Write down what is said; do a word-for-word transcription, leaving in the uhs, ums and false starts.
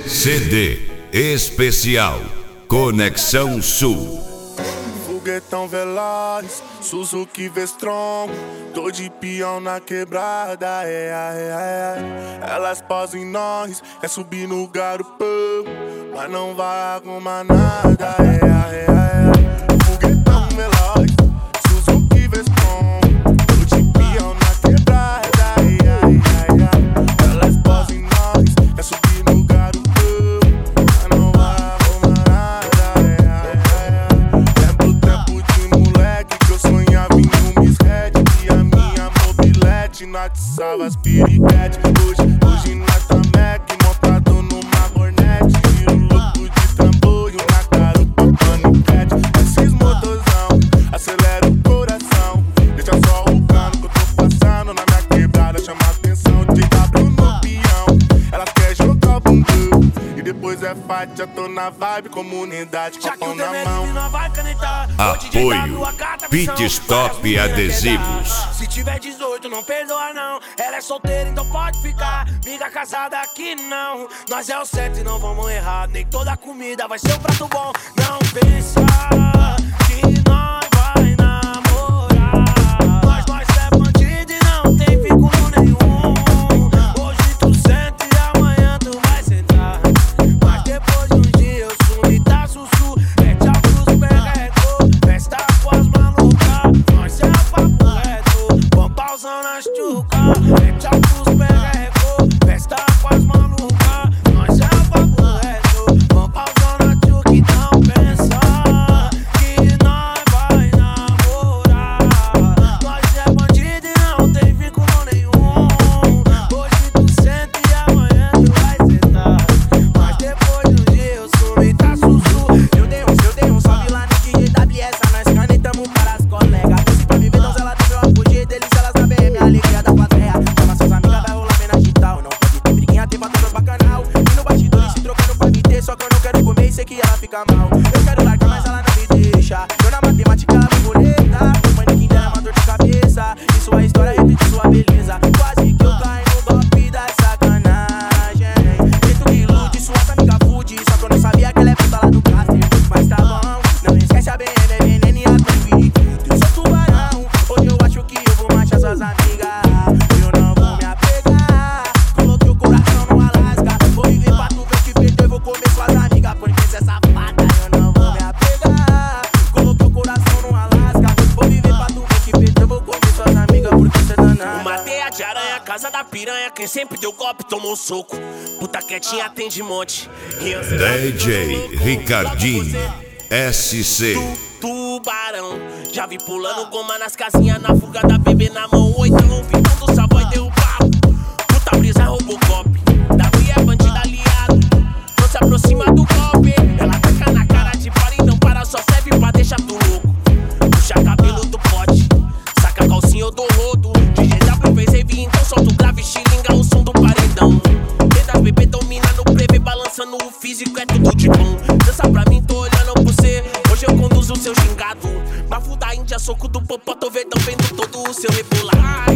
C D especial Conexão Sul. Foguetão veloz, Suzuki V-Strom, tô de peão na quebrada, é, é, é. Elas posam em nós, é subir no garupão, mas não vai arrumar nada, é, é, é. Foguetão veloz, Suzuki V-Strom, tô de peão na quebrada, é, é, é. Elas posam em nós, é subir no garupão, mas não vai arrumar nada, é, é, é. Lembro o tempo de moleque que eu sonhava em um Miss Red, e a minha mobilete natiçava as piriguete. Hoje, hoje nós tá Mac, montado numa Hornet, tiro louco de trambolho na cara do paniquete. Esses motorzão, acelera o coração, deixa só o cano que eu tô passando na minha quebrada, chama a atenção de W no peão. Ela quer jogar o bumbum e depois é fight, já tô na vibe, comunidade com a pão na mão. Apoio Pit Stop Adesivos. Se tiver dezoito não perdoa não. Ela é solteira então pode ficar. Miga casada aqui não. Nós é o certo e não vamos errar. Nem toda comida vai ser um prato bom. Não pensa que nós vai namorar. Nós, nós é bandido e não tem vínculo nenhum. Hoje tu senta e amanhã tu vai sentar. Mas depois de um dia eu sumo e tá sussu. É tchau pros perrecos, festa com as malucas. Nós é papo reto, vamos pausando as tchucas. É tchau pros perrecos, festa com as malucas. Nós é papo reto, vamos pausando as tchucas. Então pensa que nós vai namorar. Nós é bandido e não tem vínculo nenhum. Hoje tu senta e amanhã tu vai sentar. Mas depois de um dia eu sumo e tá sussu. Eu dei um, eu dei um salve lá no D J W S. Nós canetamos para as colegas. Se pra me ver, então ela tem meu fugir deles, elas sabem é minha alegria da plateia. Chama suas amigas, vai rolar homenagem tal. Não pode ter briguinha, tem patrão bacanal. E no bastidor se trocando pra me ter. Só que eu não quero comer e sei que ela fica mal. Eu quero largar, mas ela não me deixa. Eu na matemática, ela me boleta. O manequim dela é uma dor de cabeça. E sua história repete sua beleza. Quase que eu caio no golpe da sacanagem. Jeito que ilude, suas amigas fude. Só que eu não sabia que ela é puta lá do Caster. Mas tá bom, não esquece a B M, é veneno e a Twin. Eu sou tubarão, hoje eu acho que eu vou manchar suas amigas. Eu não vou me apegar, coloquei o coração no Alasca. Vou viver pra tu ver que perdeu, eu vou comer suas amigas. Porque cê é safada, eu não vou me apegar. Coloquei o coração no Alasca. Vou viver pra tu ver que perdeu, eu vou comer suas amigas. Porque cê é danada. Uma teia de aranha, casa da piranha. Quem sempre deu golpe tomou soco. Puta quietinha tem de monte. D J Ricardinho S C. Tubarão, já vi pulando goma nas casinhas, na fuga da bebê na mão. Oitão, vitão do Savoy deu o papo. Puta brisa Robocop, Davi é bandido aliado. Não se aproxima do golpe. Ela taca na cara de para e não para, só serve pra deixar tu louco. Puxa cabelo do pote, saca a calcinha ou do rodo. D J W fez rave, então solta o grave, xilinga o som do paredão. Tenta bebê domina no prevê, balançando o físico, é tudo de bom. Dança pra mim, tô olhando por você. Hoje eu conduzo o seu gingado. Mafu da Índia, soco do popó, tô vedão, vendo todo o seu rebolar.